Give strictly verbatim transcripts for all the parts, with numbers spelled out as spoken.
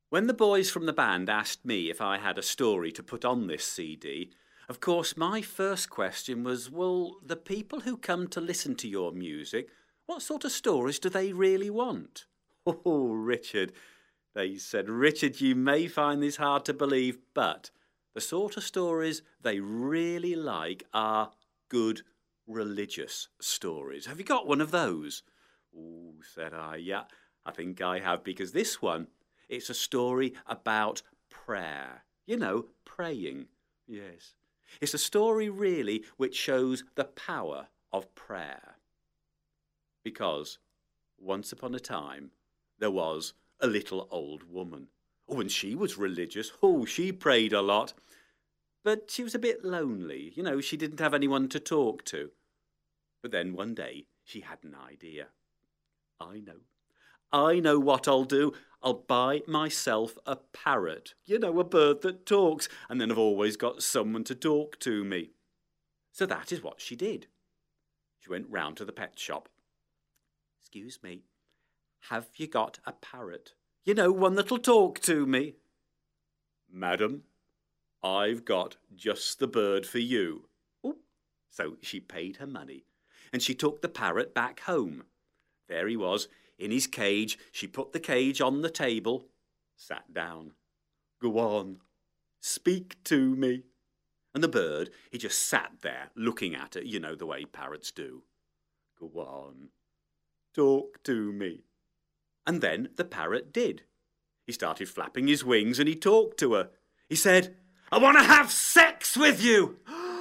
When the boys from the band asked me if I had a story to put on this C D, of course my first question was, well, the people who come to listen to your music, what sort of stories do they really want? Oh, Richard, they said, Richard, you may find this hard to believe, but the sort of stories they really like are good religious stories. Have you got one of those? Oh, said I, yeah, I think I have, because this one, it's a story about prayer. You know, praying. Yes. It's a story, really, which shows the power of prayer. Because once upon a time, there was a little old woman. Oh, and she was religious. Oh, she prayed a lot. But she was a bit lonely. You know, she didn't have anyone to talk to. But then one day, she had an idea. I know. I know what I'll do. I'll buy myself a parrot. You know, a bird that talks. And then I've always got someone to talk to me. So that is what she did. She went round to the pet shop. Excuse me, have you got a parrot? You know, one that'll talk to me. Madam, I've got just the bird for you. Oh, so she paid her money, and she took the parrot back home. There he was, in his cage. She put the cage on the table, sat down. Go on, speak to me. And the bird, he just sat there looking at her, you know, the way parrots do. Go on, talk to me. And then the parrot did. He started flapping his wings and he talked to her. He said, I want to have sex with you.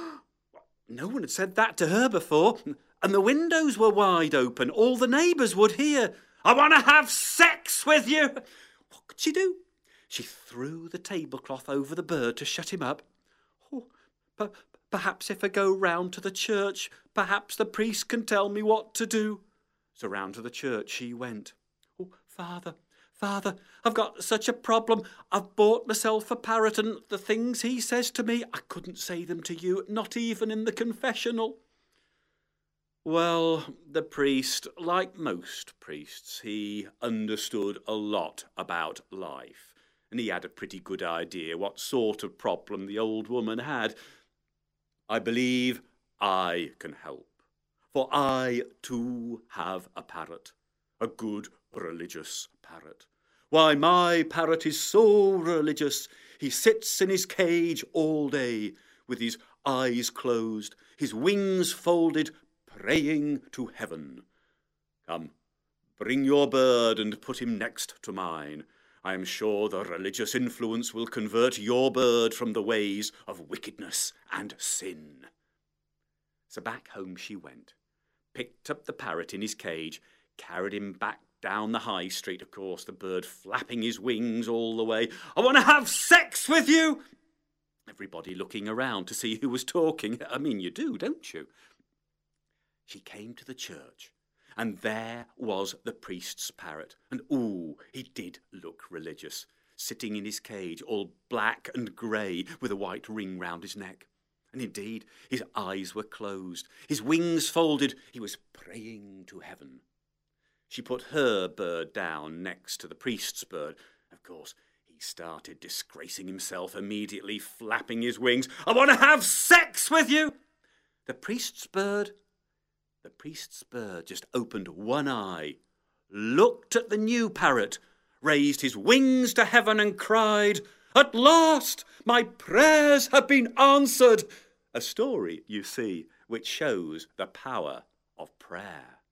No one had said that to her before. And the windows were wide open. All the neighbours would hear. I want to have sex with you. What could she do? She threw the tablecloth over the bird to shut him up. Oh, but perhaps if I go round to the church, perhaps the priest can tell me what to do. So round to the church she went. Oh, Father, Father, I've got such a problem. I've bought myself a parrot, and the things he says to me, I couldn't say them to you, not even in the confessional. Well, the priest, like most priests, he understood a lot about life, and he had a pretty good idea what sort of problem the old woman had. I believe I can help, for I too have a parrot, a good religious parrot. Why, my parrot is so religious, he sits in his cage all day, with his eyes closed, his wings folded, praying to heaven. Come, bring your bird and put him next to mine. I am sure the religious influence will convert your bird from the ways of wickedness and sin. So back home she went, picked up the parrot in his cage, carried him back down the high street, of course, the bird flapping his wings all the way. I want to have sex with you! Everybody looking around to see who was talking. I mean, you do, don't you? She came to the church, and there was the priest's parrot. And, ooh, he did look religious, sitting in his cage, all black and grey, with a white ring round his neck. And indeed, his eyes were closed, his wings folded. He was praying to heaven. She put her bird down next to the priest's bird. Of course, he started disgracing himself immediately, flapping his wings. I want to have sex with you! The priest's bird, the priest's bird just opened one eye, looked at the new parrot, raised his wings to heaven and cried, At last, my prayers have been answered. A story, you see, which shows the power of prayer.